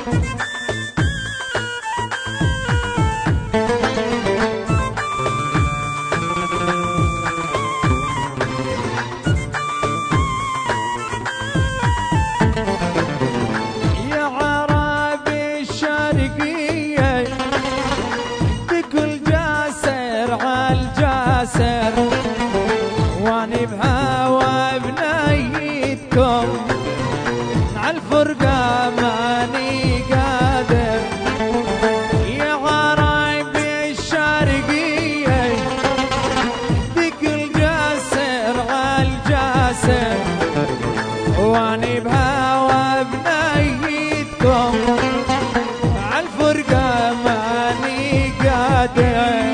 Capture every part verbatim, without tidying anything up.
واني بهوى بنيتكم عالفرقة ماني قادر يا غرايب الشرقية دق الجسر عالجسر واني بهوى بنيتكم عالفرقة ماني قادر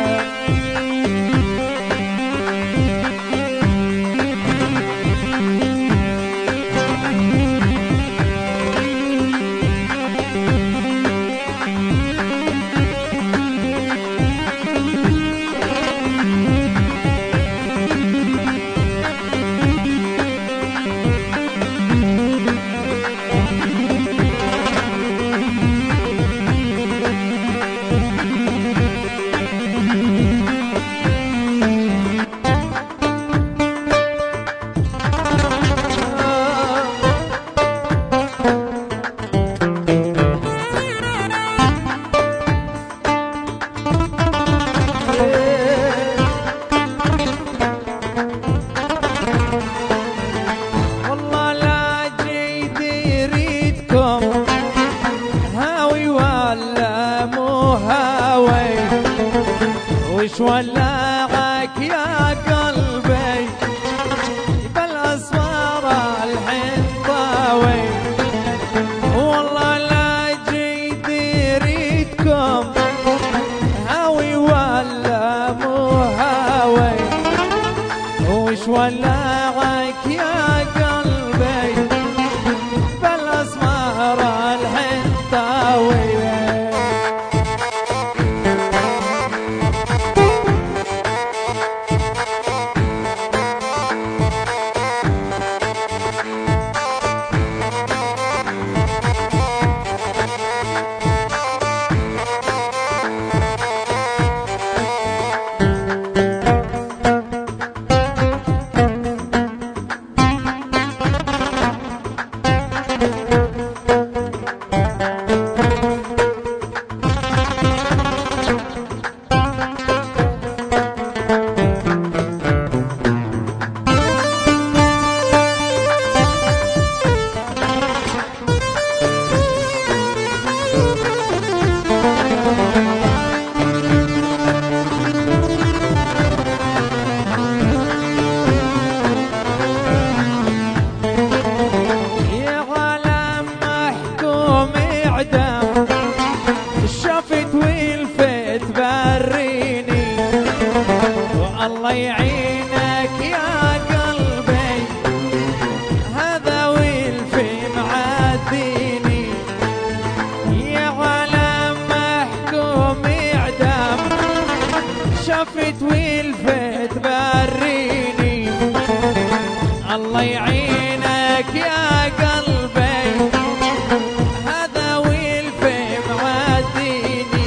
وش ولعك يا قلبي بالأسمار الحنطاوي والله لا جيت يريدكم هاوي ولا مو هاوي وش ولعك يا قلبي بالأسمار الحنطاوي الله يعينك يا قلبي هذا والفي معديني يا عالم محكوم إعدام شفت والفت بريني الله يعينك يا قلبي هذا والفي معديني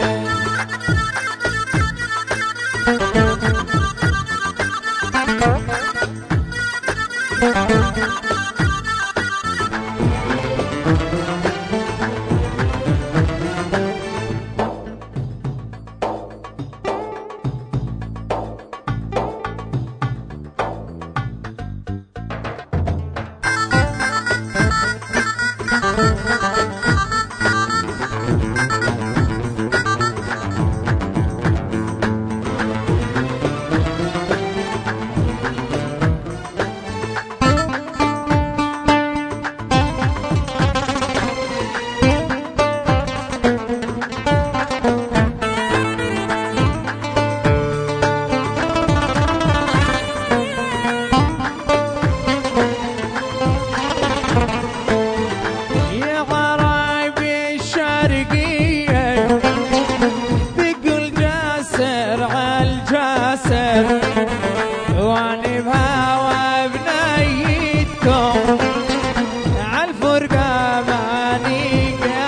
واني بهوى بنيتكم عالفرقة ماني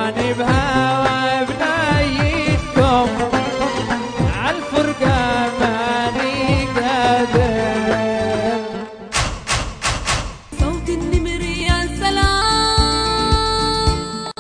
واني بها